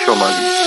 خوش اومدید.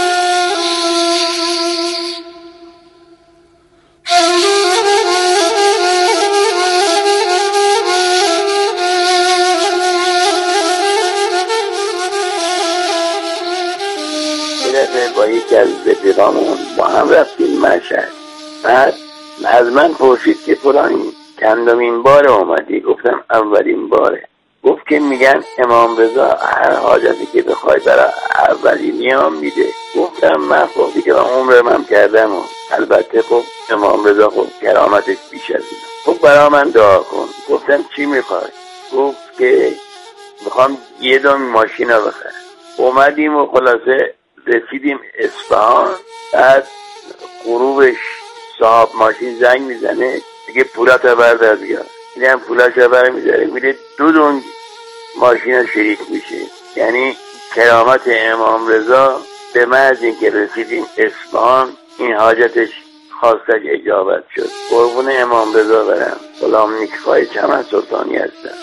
با یکی از رفیقامون با هم رفتیم مشهد. بعد از من پرسید که فلانی چندمین بار اومدی؟ گفتم اولین باره. گفت که میگن امام رضا هر حاجتی که بخوای برای اولی میام میده. گفتم من خب دیگه عمر من کردم و البته خب امام رضا خب کرامتش بیش از اینه. خب برای من دعا کن. گفتم چی میخوای؟ گفت که میخوام یه دو ماشین رو بخرم. اومدیم و خلاصه رسیدیم اصفهان. بعد غروبش صاحب ماشین زنگ میزنه دیگه پولات رو بردار بیار. اینم پولاش رو برمیداره میره دو ماشین شریک میشه. یعنی کرامت امام رضا به محض اینکه رسیدیم اصفهان این حاجتش خواستش اجابت شد. قربون امام رضا برم. غلام نیک‌خواه چمن سلطانی هستم.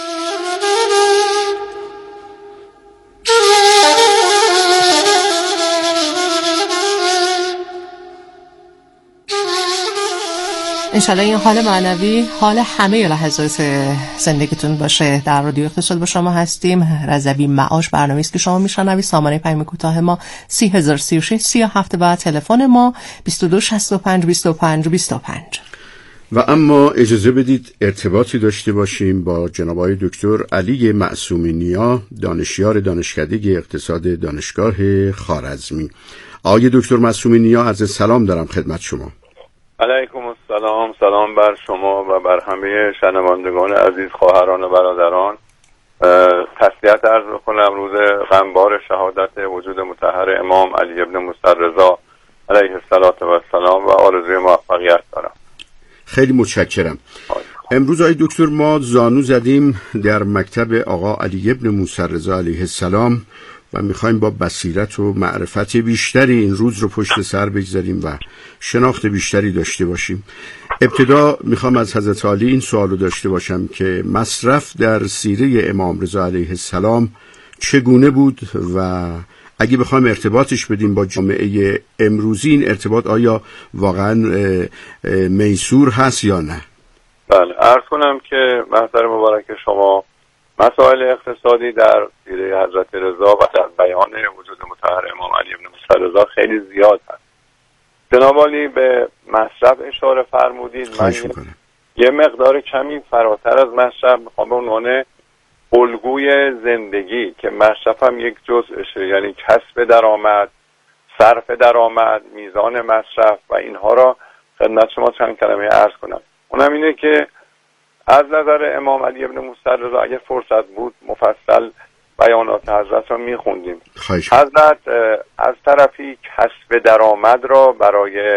انشالله این حال معنوی حال همه لحظات زندگیتون باشه. در رادیو اقتصاد با شما هستیم. رضوی معاش برنامه‌ای است که شما میشنوید. سامانه پیام کوتاه ما 30036 37 و تلفن ما 2265 25 25. و اما اجازه بدید ارتباطی داشته باشیم با جناب آقای دکتر علی معصومی نیا، دانشیار دانشکده اقتصاد دانشگاه خوارزمی. آقای دکتر معصومی نیا، عرض سلام دارم خدمت شما. علیکم السلام. سلام بر شما و بر همه شنوندگان عزیز، خواهران و برادران. تسلیت عرض می‌کنم روز غمبار شهادت وجود مطهر امام علی ابن موسی رضا علیه السلام و آرزوی موفقیت دارم. خیلی متشکرم. امروز آقای دکتر ما زانو زدیم در مکتب آقا علی ابن موسی رضا علیه السلام و میخوایم با بصیرت و معرفت بیشتری این روز رو پشت سر بگذاریم و شناخت بیشتری داشته باشیم. ابتدا میخوام از حضرت علی این سوال رو داشته باشم که مصرف در سیره امام رضا علیه السلام چگونه بود و اگه بخوایم ارتباطش بدیم با جامعه امروزی این ارتباط آیا واقعا میسور هست یا نه؟ بله، عرض کنم که محضر مبارک شما مسائل اقتصادی در سیره حضرت رضا و در بیان وجود مطهر امام علی ابن موسی رضا خیلی زیاد هست. جناب عالی به مصرف اشاره فرمودید. من یه مقدار کمی فراتر از مصرف میخوام به عنوان الگوی زندگی که مصرف هم یک جزءشه، یعنی کسب درآمد، صرف درآمد، میزان مصرف و اینها را خدمت شما چند کلمه عرض کنم. اونم اینه که از نظر امام علی ابن موسی رضا اگه فرصت بود مفصل بیانات حضرت را میخوندیم. حضرت از طرفی کسب درآمد را برای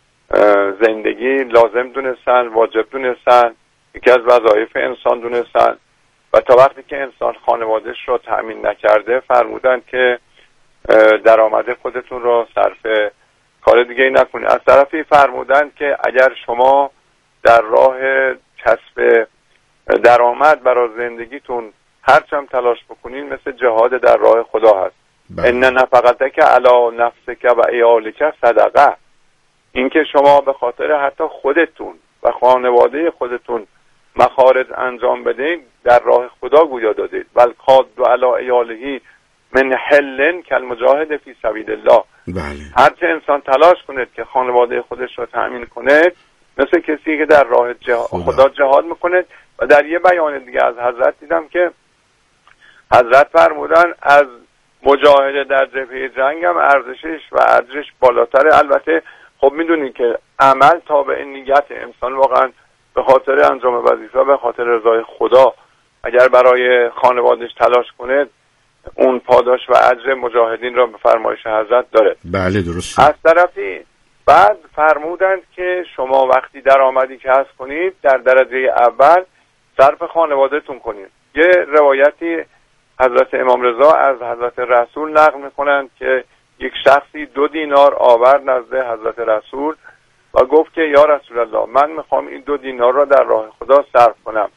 زندگی لازم دونستن، واجب دونستن، یکی از وظایف انسان دونستن و تا وقتی که انسان خانوادهش را تأمین نکرده فرمودن که درآمد خودتون را صرف کار دیگه نکنید. از طرفی فرمودن که اگر شما در راه کسب درآمد برای زندگیتون هرچم تلاش بکنین مثل جهاد در راه خدا هست. ان نفقتک علی نفسک و عیالک صدقه. اینکه شما به خاطر حتی خودتون و خانواده خودتون مخارج انجام بدین در راه خدا گویا دادید. بل قاد علی عیاله من حلن کالمجاهد فی سبیل الله. بله. هرچه انسان تلاش کنه که خانواده خودش رو تأمین کنه مثل کسی که در راه خدا جهاد میکنه. و در یه بیان دیگه از حضرت دیدم که حضرت فرمودن از مجاهده در جبهه جنگ هم ارزشش و اجرش بالاتره. البته خب میدونید که عمل تابع نیت انسان، واقعا به خاطر انجام وظیفه به خاطر رضای خدا اگر برای خانوادهش تلاش کنه اون پاداش و اجر مجاهدین را به فرمایش حضرت داره. بله درست. از طرفی بعد فرمودند که شما وقتی درآمدی کسب کنید در درجه اول صرف خانوادهتون کنید. یه روایتی حضرت امام رضا از حضرت رسول نقل میکنند که یک شخصی 2 دینار آورد نزد حضرت رسول و گفت که یا رسول الله من میخوام این 2 دینار را در راه خدا صرف کنم.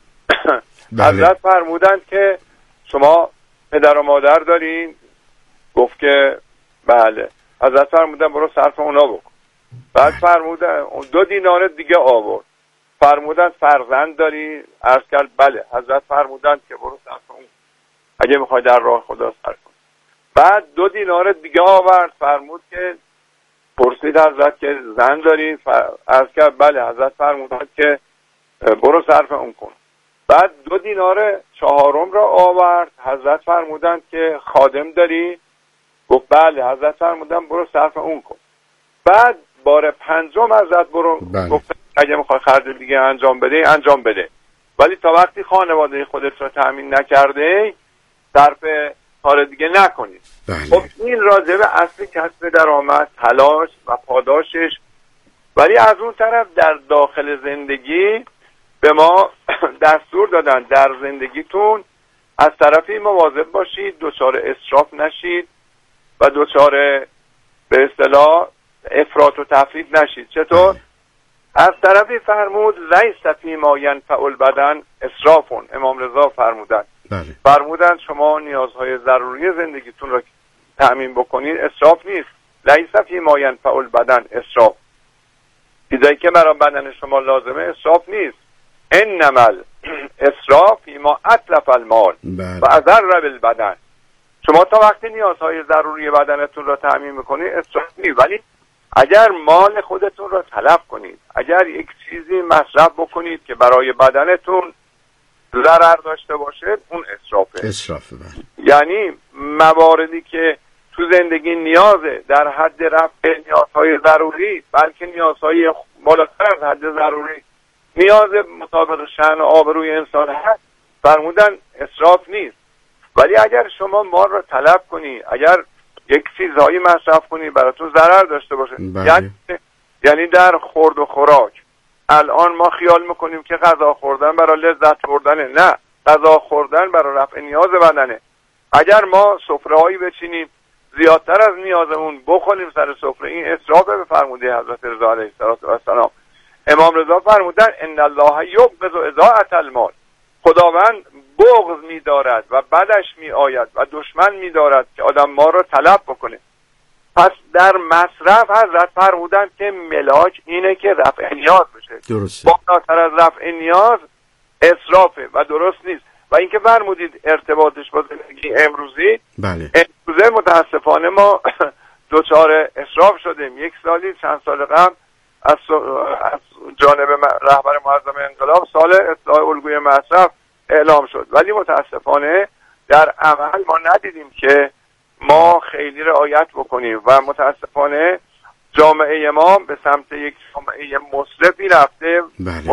بله. حضرت فرمودند که شما پدر و مادر دارین گفت که بله. حضرت فرمودن برو صرف اونا بکن. بعد فرمودن 2 دینار دیگه آورد. فرمودن فرزند داری؟ عرض کرد بله. حضرت فرمودن که برو صرف اون، اگه میخوای در راه خدا صرف کن. بعد 2 دینار دیگه آورد. فرمود که پرسید حضرت که زن داری؟ عرض کرد بله. حضرت فرمودن که برو صرف اون کن. بعد 2 دینار چهارم را آورد. حضرت فرمودن که خادم داری؟ گفت بله. حضرت فرمودن برو صرف اون کن. بعد بار 5 حضرت برو گفت اگه میخوای خرج دیگه انجام بده انجام بده، ولی تا وقتی خانواده خودت رو تامین نکرده صرف کار دیگه نکنید. خب این راجع به اصل کسب درآمد، تلاش و پاداشش. ولی از اون طرف در داخل زندگی به ما دستور دادن در زندگیتون از طرفی مواظب باشید دچار اسراف نشید و دچار به اصطلاح افراط و تفریط نشید. چطور؟ از طرفی فرمود لیس فیما ینفع البدن اسرافون. امام رضا فرمودن فرمودن شما نیازهای ضروری زندگیتون را تأمین بکنید، اسراف نیست. لیس فیما ینفع البدن اسراف. چیزایی که برای بدن شما لازمه اسراف نیست. انما اسراف فیما اتلف المال و اضر بالبدن. شما تا وقتی نیازهای ضروری بدنتون را تأمین میکنید اسراف نیست، ولی اگر مال خودتون را تلف کنید، اگر یک چیزی مصرف بکنید که برای بدنتون ضرر داشته باشه، اون اسرافه. یعنی مواردی که تو زندگی نیازه در حد رفع نیازهای ضروری، بلکه نیازهای بالاتر از حد ضروری، نیاز مطابق شأن و آبروی انسان هست، فرمودن اسراف نیست. ولی اگر شما مال را تلف کنی، اگر یک چیزهایی مصرف کنی براتون ضرر داشته باشه، یعنی در خورد و خوراک الان ما خیال میکنیم که غذا خوردن برای لذت بردنه. نه، غذا خوردن برای رفع نیاز بدنه. اگر ما سفره‌ای بچینیم زیادتر از نیازمون بخوریم سر سفره، این اسرافه به فرموده حضرت رضا علیه السلام. امام رضا فرمودن ان الله یبغض اضاعة المال. خداوند بغض می‌دارد و بدش می‌آید و دشمن می‌دارد که آدم ما رو تلف بکنه. پس در مصرف حضرت فرمودن که ملاک اینه که رفع نیاز بشه. درسته. بالاتر از رفع نیاز اسرافه و درست نیست. و اینکه فرمودید ارتباطش با زندگی امروزی، بله. امروزه متاسفانه ما دچار اسراف شدیم. یک سالی چند سال قبل از جانب رهبر معظم انقلاب سال اصلاح الگوی مصرف اعلام شد، ولی متاسفانه در عمل ما ندیدیم که ما خیلی رعایت بکنیم و متاسفانه جامعه ما به سمت یک جامعه مصرفی رفته.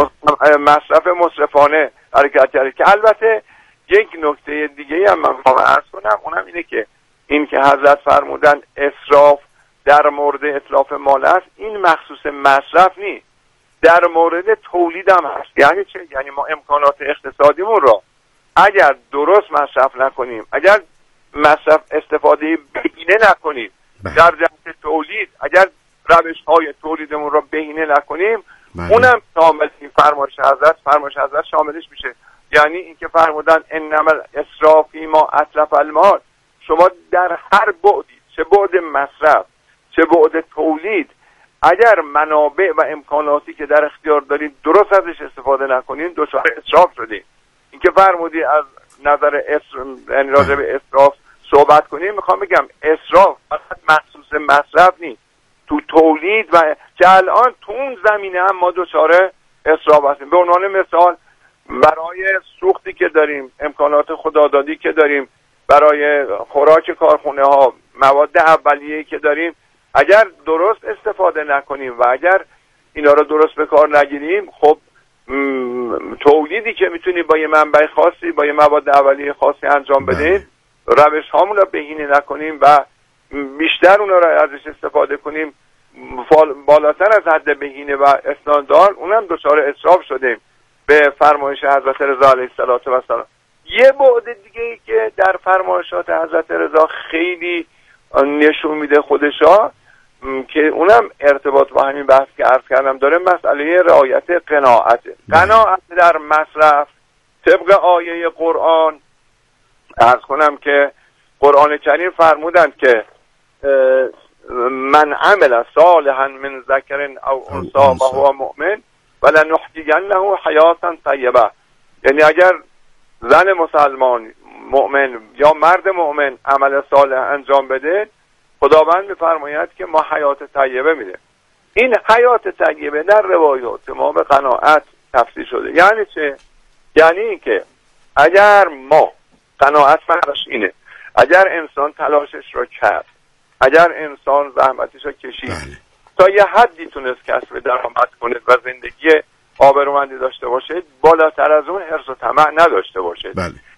مصرف مصرفانه حرکت کرده. که البته یک نکته دیگه هم من میخوام عرض کنم، اونم اینه که این که حضرت فرمودن اسراف در مورد اتلاف مال است، این مخصوص مصرف نیست، در مورد تولید هم هست. یعنی چه؟ یعنی ما امکانات اقتصادیمون را اگر درست مصرف نکنیم، اگر مصرف استفاده بهینه نکنیم در جهت تولید، اگر روش های تولیدمون را بهینه نکنیم، اونم شامل این فرمایش حضرت شاملش میشه. یعنی اینکه فرمودن انما الاسراف فیما اتلف المال. شما در هر بعدی، چه بعد مصرف چه بعد تولید، اگر منابع و امکاناتی که در اختیار دارید درست ازش استفاده نکنید دچار اسراف شدید. اینکه فرمودی از نظر یعنی راجع به اسراف صحبت کنیم، میخوام بگم اسراف فقط مخصوص مصرف نیست، تو تولید و که الان تو اون زمینه هم ما دچار اسراف هستیم. به عنوان مثال برای سوختی که داریم، امکانات خدادادی که داریم، برای خوراک کارخونه ها، مواد اولیه‌ای که داریم، اگر درست استفاده نکنیم و اگر اینا رو درست به کار نگیریم، خب تولیدی که میتونیم با یه منبع خاصی، با یه مواد اولیه خاصی انجام بدیم، روش هامون رو بهینه نکنیم و بیشتر اونا رو ازش استفاده کنیم بالاتر از حد بهینه و استاندارد، اونم دچار اسراف شدیم به فرمایش حضرت رضا علیه السلام. یه بعد دیگه ای که در فرمایشات حضرت رضا خیلی نشون میده خودشا، که اونم ارتباط با همین بحث که عرض کردم داره، مسئله رعایت قناعت در مصرف. طبق آیه قرآن عرض کنم که قرآن کریم فرمودند که من عمل صالحا من ذکر او انثی و هو مؤمن ولنحیینه حیاتا طیبه. یعنی اگر زن مسلمان مؤمن یا مرد مؤمن عمل صالح انجام بده، خداوند میفرماید که ما حیات طیبه میده. این حیات طیبه در روایات ما به قناعت تفسیر شده. یعنی چه؟ یعنی این که اگر ما قناعت معناش اینه، اگر انسان تلاشش رو کرد، اگر انسان زحمتش رو کشید تا یه حدی تونست کسب درآمد کنه و زندگی آبرومندی داشته باشه، بالاتر از اون حرص و طمع نداشته باشه.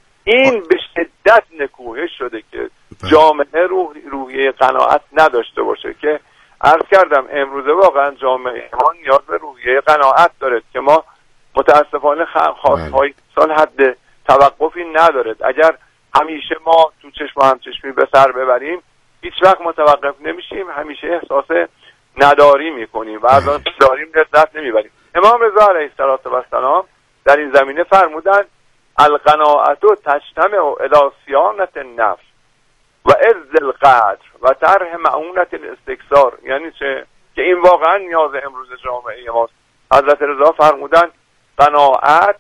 این به شدت نکوهش شده که جامعه روحیه قناعت نداشته باشه، که عرض کردم امروزه واقعا جامعه ما نیاز به روحیه قناعت داره که ما متاسفانه خواستهای انسان حد توقفی نداره. اگر همیشه ما تو چشم و همچشمی به سر ببریم، هیچ وقت متوقف نمیشیم، همیشه احساس نداری میکنیم و از آن داریم لذت نمیبریم. امام رضا علیه السلام در این زمینه فرمودن القناعت تجتمع الی صیانة النفس و عز القدر و طرح معونة الاستکثار. یعنی چه؟ که این واقعا نیاز امروز جامعه ماست. حضرت رضا فرمودن قناعت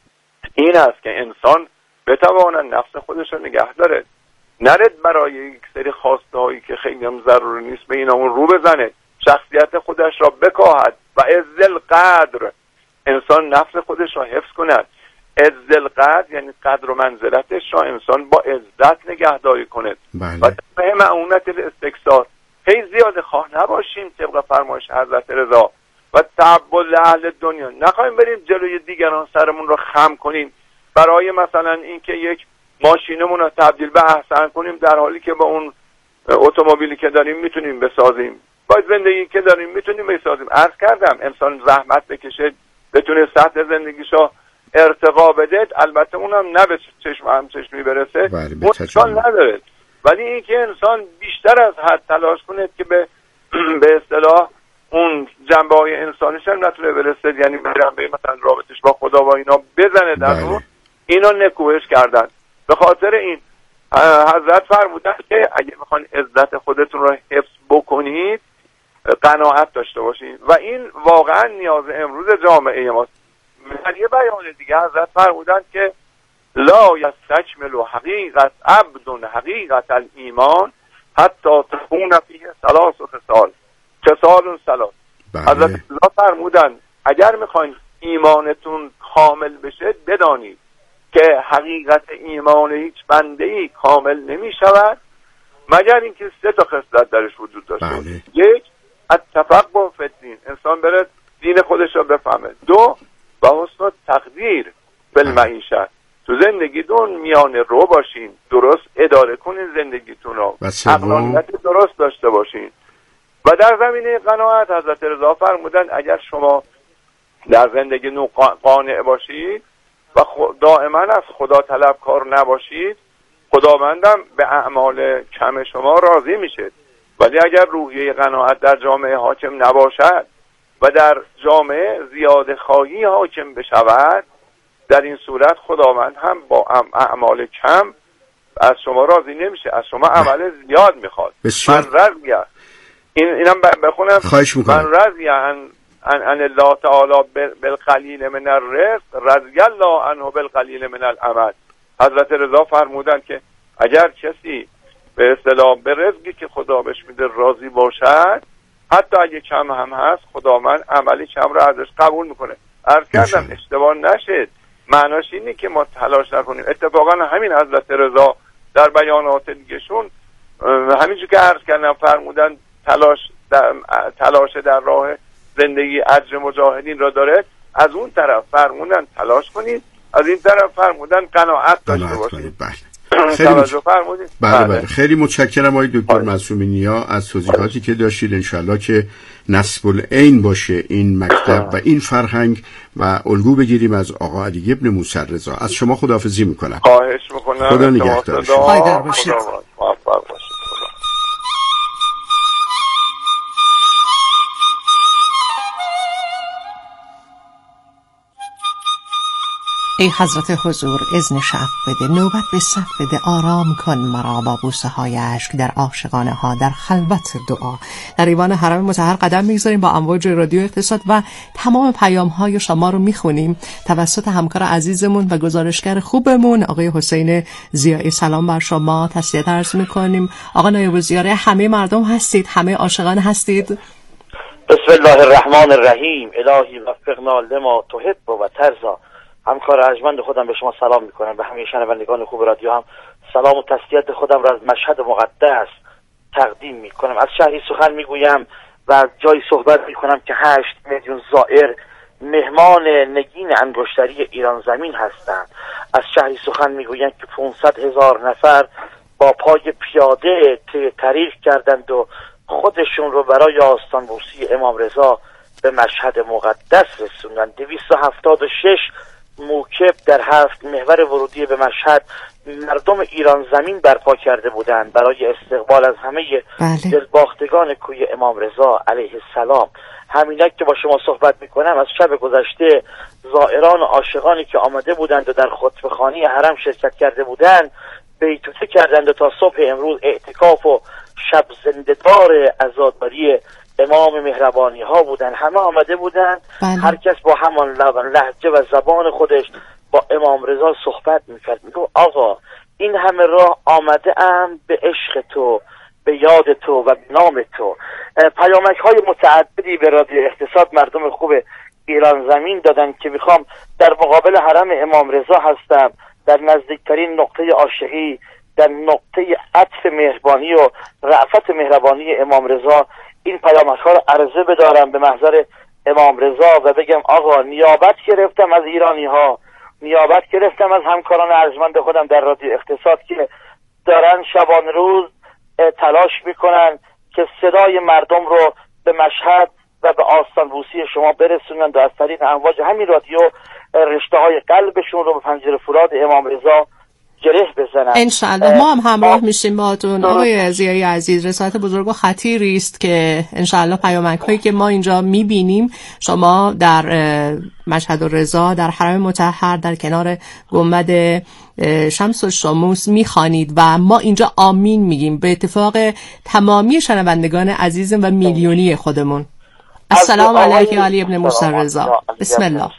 این است که انسان بتواند نفس خودش رو نگه داره، نرد برای یک سری خواسته هایی که خیلی هم ضروری نیست به این اون رو بزنه، شخصیت خودش را بکاهد و عز القدر انسان نفس خودش را حفظ کند. عز القدر یعنی قدر و منزلتش را انسان با عزت نگهداری کند. و به معونت الاستکثار، خیلی زیاده خواه نباشیم طبق فرمایش حضرت رضا و تعبد اهل دنیا. نخواهیم بریم جلوی دیگران سرمون رو خم کنیم برای مثلا اینکه یک ماشینمون رو تبدیل به احسن کنیم، در حالی که با اون اتومبیلی که داریم میتونیم بسازیم، با زندگی که داریم میتونیم بسازیم. عرض کردم انسان زحمت بکشه بتونه سطح زندگیشو ارتقا بده، البته اونم نه به چشم همچشمی برسه، اون نداره، ولی اینکه انسان بیشتر از حد تلاش کنه که به اصطلاح اون جنبه‌های انسانیش هم نتونه برسه، یعنی برام به مثلا رابطش با خدا و اینا بزنه در اون، اینا نکوهش کردن. به خاطر این حضرت فرمودن که اگه میخواین عزت خودتون رو حفظ بکنید قناعت داشته باشید و این واقعا نیاز امروز جامعه ماست. در یه بیان دیگه حضرت فرمودن که لا یستکمل حقیقت عبد حقیقت الایمان حتی تكون فیه ثلاث خصال ثلاث. حضرت الله فرمودن اگر میخواین ایمانتون کامل بشه بدانید که حقیقت ایمان هیچ بنده‌ای کامل نمیشود مگر اینکه 3 خصلت درش وجود داشته باشه. 1 التفقه فی الدین، انسان بره دین خودش رو بفهمه. 2 و حسن تقدیر بالمعیشت، تو زندگیتون میان رو باشین، درست اداره کنین زندگیتون رو، عقلانیت درست داشته باشین. و در زمینه قناعت حضرت رضا فرمودن اگر شما در زندگی قانع باشید و دائما از خدا طلبکار نباشید، خداوندم به اعمال کم شما راضی میشه. ولی اگر روحیه قناعت در جامعه حاکم نباشد و در جامعه زیاده خواهی حاکم بشود، در این صورت خداوند هم با اعمال کم از شما راضی نمیشه، از شما عمل زیاد میخواد. من رضیه، اینم بخونم، خواهش میکنم. من رضیه ان الله تعالی بالقلیل من الرزق رضی الله عنه بالقلیل من العمل. حضرت رضا فرمودن که اگر کسی به اصطلاح به رزقی که خدا بهش میده راضی باشد، حتی اگه کم هم هست خداوند عملی کم رو ازش قبول میکنه. عرض کردم اشتباه نشد، معناش اینه که ما تلاش نکنیم. اتفاقا همین حضرت رضا در بیانات دیگهشون همینجور که عرض کردم فرمودن تلاش در راه زندگی اجر مجاهدین را داره. از اون طرف فرمودن تلاش کنید، از این طرف فرمودن قناعت داشته باشید. بله. خیلی متشکرم آقای دکتر معصومی نیا از توضیحاتی که داشتید. انشالله که نصب العین باشه این مکتب و این فرهنگ و الگو بگیریم از آقا علی ابن موسی رضا. از شما خداحافظی میکنم. خواهش میکنم. خدا نگهدار. پایدار باشید. ای حضرت حضور اذن شفق بده، نوبت به صف بده، آرام کن مرا با بوسه های اشک در عاشقانه ها، در خلوت دعا. در ایوان حرم مطهر قدم میگذاریم، با امواج رادیو اقتصاد و تمام پیام های شما رو میخونیم توسط همکار عزیزمون و گزارشگر خوبمون آقای حسین ضیایی. سلام بر شما، تسلیت عرض میکنیم. آقا نایب الزیاره، همه مردم هستید، همه عاشقان هستید. بسم الله الرحمن الرحیم. الهی وفقنا لما تحب و ترضا. همکار ارجمند خودم به شما سلام میکنم، به همه شنوندگان خوب رادیو هم سلام و تسلیت خودم را از مشهد مقدس تقدیم میکنم. از شهری سخن میگویم و از جایی صحبت میکنم که 8 میلیون زائر مهمان نگین انگشتری ایران زمین هستند. از شهری سخن میگویم که 500,000 نفر با پای پیاده طریق کردند و خودشون رو برای آستان بوسی امام رضا به مشهد مقدس رسوندند. 276 موکب در 7 محور ورودی به مشهد مردم ایران زمین برپا کرده بودند برای استقبال از همه دلباختگان کوی امام رضا علیه السلام. همینک که با شما صحبت میکنم از شب گذشته زائران و عاشقانی که آمده بودند و در خطبه‌خوانی حرم شرکت کرده بودند بیتوته کردند و تا صبح امروز اعتکاف و شب زنده‌دار عزاداری امام مهربانی ها بودن. همه آمده بودن، هر کس با همان لهجه و زبان خودش با امام رضا صحبت میکرد. میگو آقا این همه راه آمده ام به عشق تو، به یاد تو و به نام تو. پیامک های متعددی به رادیو اقتصاد مردم خوب ایران زمین دادن که میخوام در مقابل حرم امام رضا هستم، در نزدیکترین نقطه عاشقی، در نقطه عطف مهربانی و رأفت مهربانی امام رضا این پیامک ها رو عرضه بدارم به محضر امام رضا و بگم آقا نیابت گرفتم از ایرانی ها، نیابت گرفتم از همکاران ارجمند خودم در رادیو اقتصاد که دارن شبانه روز تلاش میکنن که صدای مردم رو به مشهد و به آستان بوسی شما برسونن و از طریق امواج همین رادیو رشته های قلبشون رو به پنجره فراد امام رضا گره بزنن. انشالله ما هم همراه میشیم باهاتون. آقای ضیایی عزیز، رسالت بزرگ و خطیری است که انشالله پیامک هایی که ما اینجا میبینیم شما در مشهد الرضا در حرم مطهر در کنار گنبد شمس الشموس میخوانید و ما اینجا آمین میگیم به اتفاق تمامی شنوندگان عزیزم و میلیونی خودمون. السلام علیک علی ابن موسی رضا. بسم الله.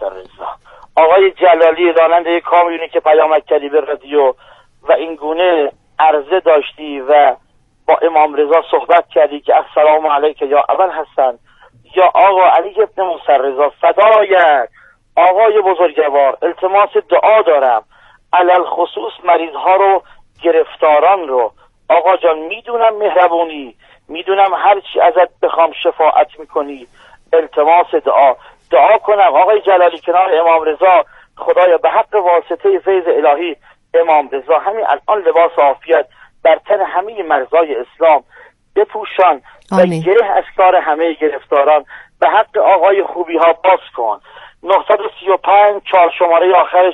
آقای جلالی راننده کامیونی که پیامک کردی به رادیو و این گونه عرضه داشتی و با امام رضا صحبت کردی که السلام علیک یا اول حسن یا آقا علی ابن موسی رضا، فدایت آقای بزرگوار، التماس دعا دارم علل خصوص مریض ها رو، گرفتاران رو. آقا جان میدونم مهربونی، میدونم هر چی ازت بخوام شفاعت میکنی، التماس دعا کنم آقای جلالی کنار امام رضا. خدایا به حق واسطه فیض الهی امام رضا همین الان لباس عافیت بر تن همه مرزای اسلام بپوشان و گره از کار همه گرفتاران به حق آقای خوبی ها باز کن. 935 4 شماره آخرش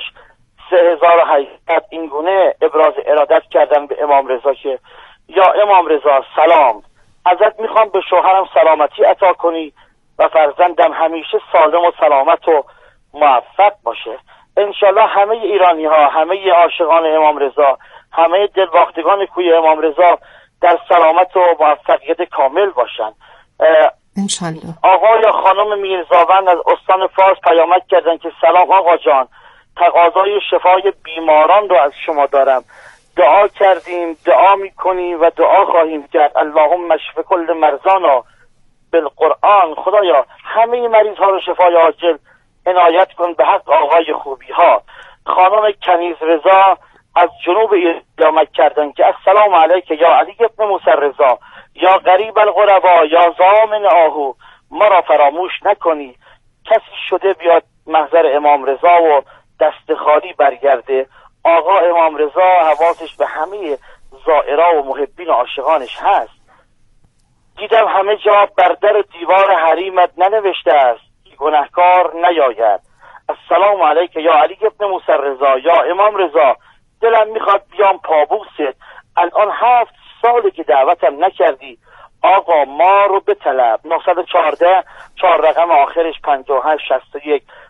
3800 این گونه ابراز ارادت کردن به امام رضا که یا امام رضا سلام، ازت میخوام به شوهرم سلامتی عطا کنی و فرزندم همیشه سالم و سلامت و موفق باشه. انشالله همه ایرانی ها، همه عاشقان امام رضا، همه دلباختگان کوی امام رضا در سلامت و موفقیت کامل باشن. انشالله. آقا یا خانم میرزاوند از استان فارس پیامک کردن که سلام آقا جان، تقاضای شفای بیماران رو از شما دارم. دعا کردیم، دعا میکنیم و دعا خواهیم کرد. اللهم اشف کل مرضانا بالقرآن. خدایا همه مریض ها رو شفای عاجل عنایت کن به حق آقای خوبی ها. خانم کنیز رضا از جنوب ایران کردن که السلام علیک یا علی ابن موسی رضا، یا غریب الغربا، یا ضامن آهو، ما را فراموش نکنی. کسی شده بیاد محضر امام رضا و دست خالی برگرده. آقا امام رضا حواسش به همه زائرا و محبین و عاشقانش هست. دیدم همه جا بر در دیوار حریمت ننوشته است گناهکار نیاید. السلام علیک یا علی ابن موسی رضا، یا امام رضا، دلم میخواد بیام پابوست. الان 7 ساله که دعوتم نکردی. آقا ما رو بطلب. 914 4 رقم آخرش 5861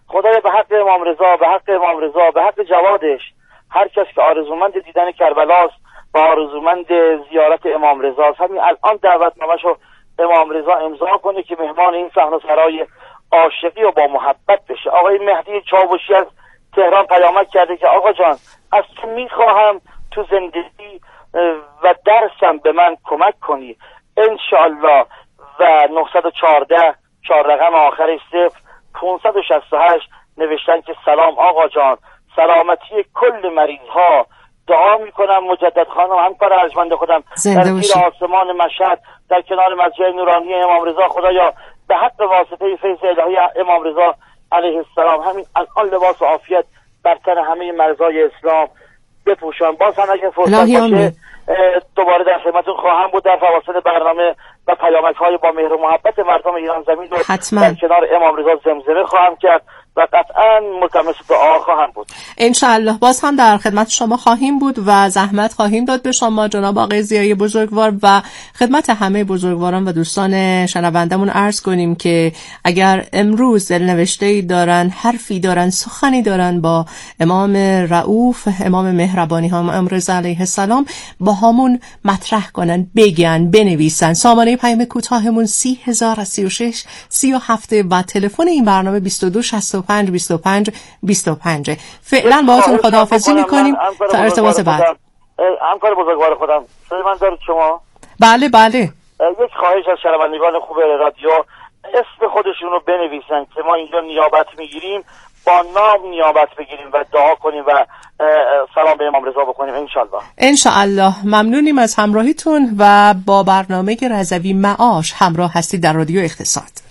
خدایا به حق امام رضا، به حق امام رضا، به حق جوادش، هر کس که آرزومند دیدن کربلاست و آرزومند زیارت امام رضاست، همین الان دعوتنامه‌شو امام رضا امضا کنه که مهمان این صحنه سرای عاشقی و با محبت بشه. آقای مهدی چاوشی از تهران پیامک کرده که آقا جان از تو میخواهم تو زندگی و درسم به من کمک کنی انشاءالله. و 914 4 رقم آخرش 0568 نوشتن که سلام آقا جان، سلامتی کل مریض ها، دعا میکنم مجدد خانم همکار ارجمند خودم در زیر آسمان مشهد در کنار مسجد نورانی امام رضا، خدایا به حق واسطه فیض الهی امام رضا علیه السلام همین الان لباس عافیت بر تن همه مرزای اسلام بپوشان. باز هم اگه فرصت باشه دوباره در خدمتتون خواهم بود در فواصل برنامه و پیامک‌های با مهر و محبت مردم ایران زمین رو در کنار امام رضا زمزمه خواهم کرد و قطعا ملتمس دعا خواهم بود. انشاءالله باز هم در خدمت شما خواهیم بود و زحمت خواهیم داد به شما جناب آقای ضیایی بزرگوار و خدمت همه بزرگواران و دوستان شنوندمون عرض کنیم که اگر امروز دلنوشته‌ای دارن، حرفی دارن، سخنی دارن با امام رؤوف، امام مهربانی ها، امام رضا علیه السلام با همون مطرح کنن، بگن، بنویسن. سامانه پیام کوتاهمون 3036 37 و تلفن این برنامه 22 65 25 25. فعلا باهاتون خداحافظی میکنیم تا ارتباط بعد. همکار بزرگوار خودم صدای من دارید شما؟ بله بله. یک خواهش از شنوندگان خوب رادیو، اسم خودشون رو بنویسن که ما اینجا نیابت میگیریم، با نام نیابت بگیریم و دعا کنیم و سلام به امام رضا بکنیم انشالله. انشالله. ممنونیم از همراهیتون و با برنامه رضوی معاش همراه هستید در رادیو اقتصاد.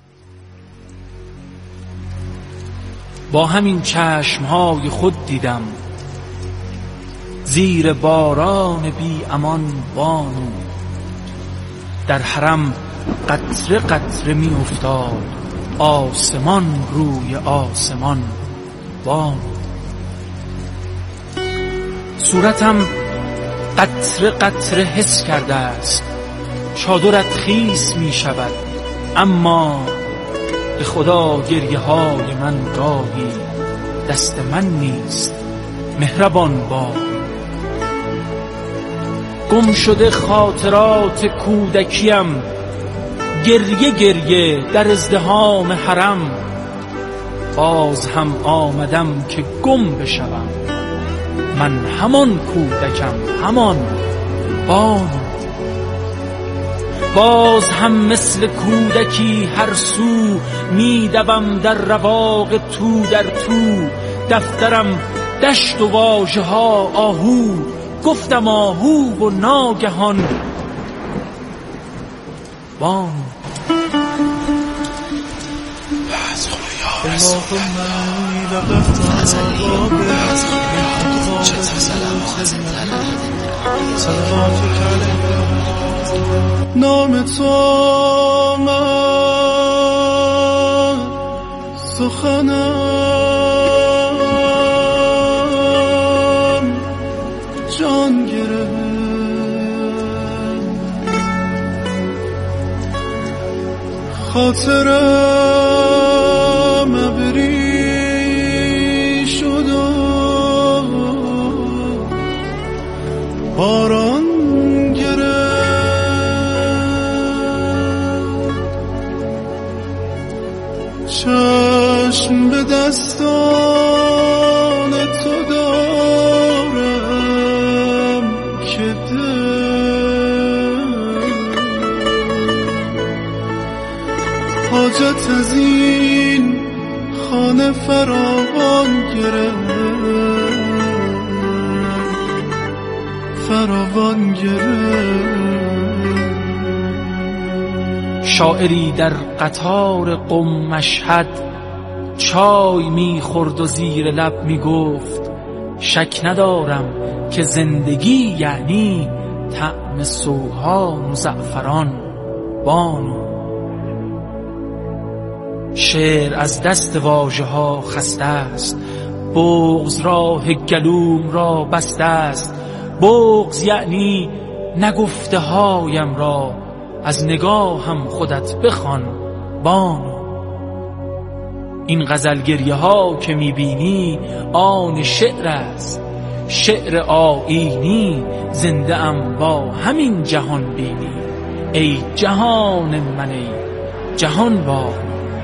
با همین چشمهای خود دیدم زیر باران بی امان بانو، در حرم قطره قطره می افتاد آسمان روی آسمان بانو، صورتم قطره قطره حس کرده است چادرت خیس می شود، اما به خدا گریه های من گاهی دست من نیست مهربان با، گم شده خاطرات کودکیم گریه گریه در ازدحام حرم، باز هم آمدم که گم بشوم من همان کودکم همان بانو، باز هم مثل کودکی هر سو میدوم در رواق تو در تو، دفترم دشت و واژه ها آهو، گفتم آهو و ناگهان بانو. نام تو من سخنم جان گرفت، خاطرم ابری شد و باران چشم به دستان تو دارم که حاجت از این خانه فراوان گرفت، فراوان گرفت. شاعری در قطار قم مشهد چای میخورد و زیر لب میگفت شک ندارم که زندگی یعنی طعم سوهان و زعفران بانو، شعر از دست واژه ها خسته است، بغض راه گلوم را بسته است، بغض یعنی نگفته هایم را از نگاهم خودت بخوان بانو، این غزلگریه ها که میبینی آن شعر است، شعر آیینی. زنده ام با همین جهان بینی، ای جهان من ای جهان با.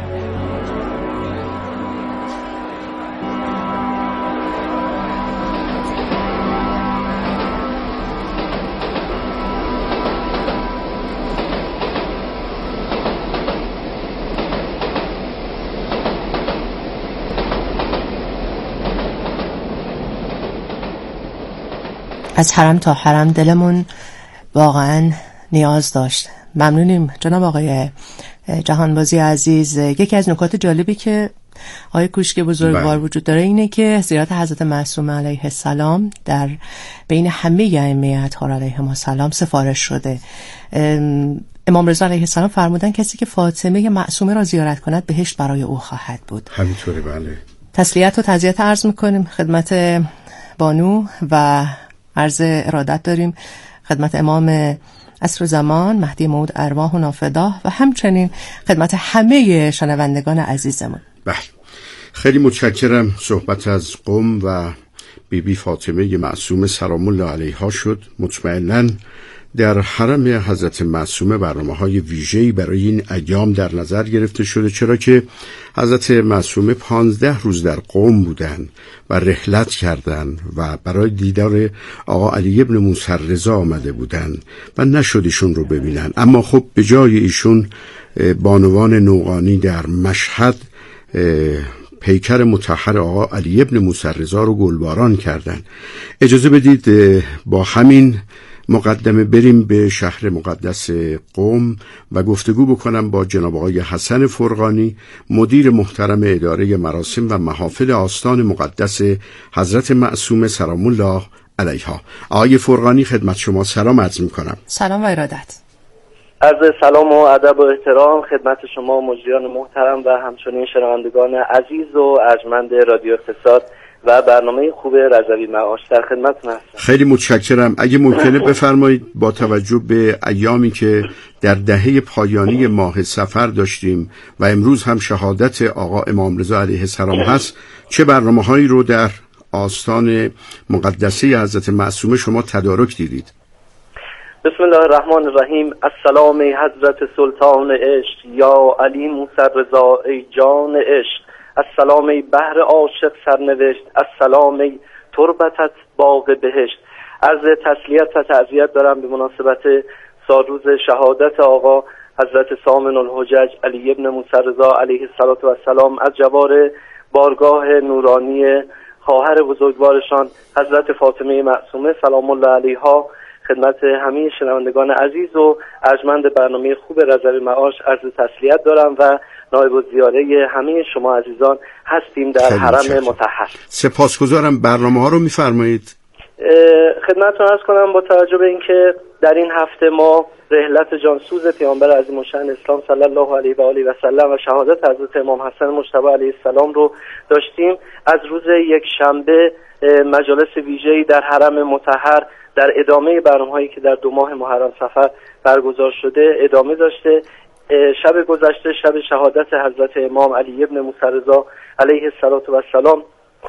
از حرم تا حرم دلمون واقعا نیاز داشت. ممنونیم جناب آقای جهانبازی عزیز. یکی از نکات جالبی که آقای کوشک بزرگوار وجود داره اینه که زیارت حضرت معصومه علیه السلام در بین همه ائمه اطهار علیهم السلام سفارش شده. امام رضا علیه السلام فرمودن کسی که فاطمه معصومه را زیارت کند بهشت برای او خواهد بود. همینطوره. بله. تسلیت و تعزیت عرض میکنیم خدمت بانو و عرض ارادت داریم خدمت امام عصر زمان مهدی موعود ارواح و نافداه و همچنین خدمت همه شنوندگان عزیزمون. بله، خیلی متشکرم. صحبت از قم و بیبی فاطمه معصومه سلام الله علیها شد. مطمئناً در حرم حضرت معصومه برنامه‌های ویژه‌ای برای این ایام در نظر گرفته شده، چرا که حضرت معصومه 15 روز در قم بودند و رحلت کردند و برای دیدار آقا علی ابن موسی رضا آمده بودند و نشد ایشون رو ببینن. اما خب به جای ایشون بانوان نوقانی در مشهد پیکر مطهر آقا علی ابن موسی رضا رو گلباران کردند. اجازه بدید با همین مقدمه بریم به شهر مقدس قم و گفتگو بکنم با جناب آقای حسن فرغانی، مدیر محترم اداره مراسم و محافل آستان مقدس حضرت معصومه سلام الله علیها. آقای فرغانی خدمت شما سلام عرض می‌کنم. سلام و ارادت. عرض سلام و ادب و احترام خدمت شما مجریان محترم و همچنین شنوندگان عزیز و ارجمند رادیو اقتصاد و برنامه خوب رضوی معاش در خدمتتون هستم. خیلی متشکرم. اگه ممکنه بفرمایید با توجه به ایامی که در دهه پایانی ماه صفر داشتیم و امروز هم شهادت آقا امام رضا علیه السلام هست، چه برنامه‌هایی رو در آستان مقدسه حضرت معصومه شما تدارک دیدید؟ بسم الله الرحمن الرحیم. السلام حضرت سلطان عشق یا علی موسی رضا ای جان عشق. السلام ای بحر عاشق سرنوشت. السلام ای تربتت باغ بهشت. عرض تسلیت و تعزیت دارم به مناسبت سالروز شهادت آقا حضرت ثامن الحجج علی ابن موسی رضا علیه السلام از جوار بارگاه نورانی خواهر بزرگوارشان حضرت فاطمه معصومه سلام الله علیها. خدمت همه شنوندگان عزیز و ارجمند برنامه خوب رضوی معاش عرض تسلیت دارم و نایب الزیاره همه شما عزیزان هستیم در حرم مطهر. سپاسگزارم. برنامه‌ها رو می‌فرمایید؟ خدمتتون عرض کنم با توجه به اینکه در این هفته ما رحلت جانسوز پیامبر عظیم الشأن اسلام صلی الله علیه و آله و سلم و شهادت حضرت امام حسن مجتبی علیه السلام رو داشتیم، از روز یک شنبه مجالس ویژه‌ای در حرم مطهر در ادامه برنامه‌هایی که در 2 ماه محرم صفر برگزار شده ادامه داشته. شب گذشته شب شهادت حضرت امام علی ابن موسی رضا علیه السلام،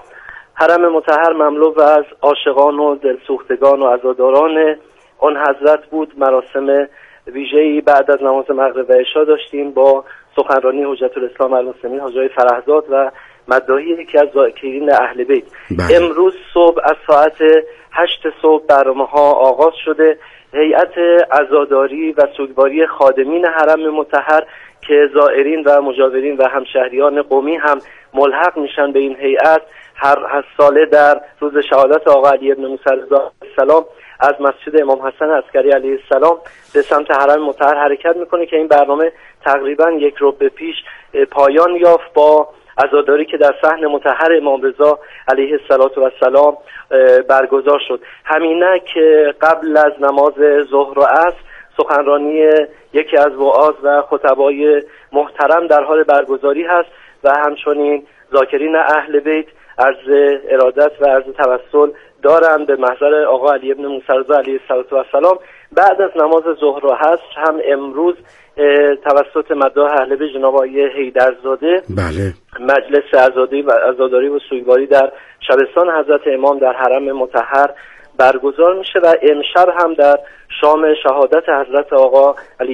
حرم مطهر مملو از عاشقان و دلسوختگان و عزاداران آن حضرت بود. مراسم ویژه‌ای بعد از نماز مغرب و عشا داشتیم با سخنرانی حجت الاسلام المسلمین حاجی فرهزاد و مداحی یکی از ذاکرین اهل بیت. امروز صبح از ساعت 8 صبح برنامه‌ها آغاز شده. هیئت عزاداری و سوگواری خادمین حرم مطهر که زائرین و مجاورین و همشهریان قمی هم ملحق میشن به این هیئت، هر ساله در روز شهادت آقا علی ابن موسی رضا السلام از مسجد امام حسن عسکری علیه السلام به سمت حرم مطهر حرکت میکنه که این برنامه تقریبا 1 ربع پیش پایان یافت با عزاداری که در صحن مطهر امام رضا علیه السلام برگزار شد. همینه که قبل از نماز ظهر و عصر سخنرانی یکی از وعاظ و خطبای محترم در حال برگزاری هست و همچنین ذاکرین اهل بیت عرض ارادت و عرض توسل دارند به محضر آقا علی ابن موسی رضا علیه السلام بعد از نماز ظهر و عصر هم امروز توسط مداح اهل بیت جناب آقای حیدرزاده بله مجلس عزاداری و سوگواری در شبستان حضرت امام در حرم مطهر برگزار میشه و امشب هم در شام شهادت حضرت آقا علی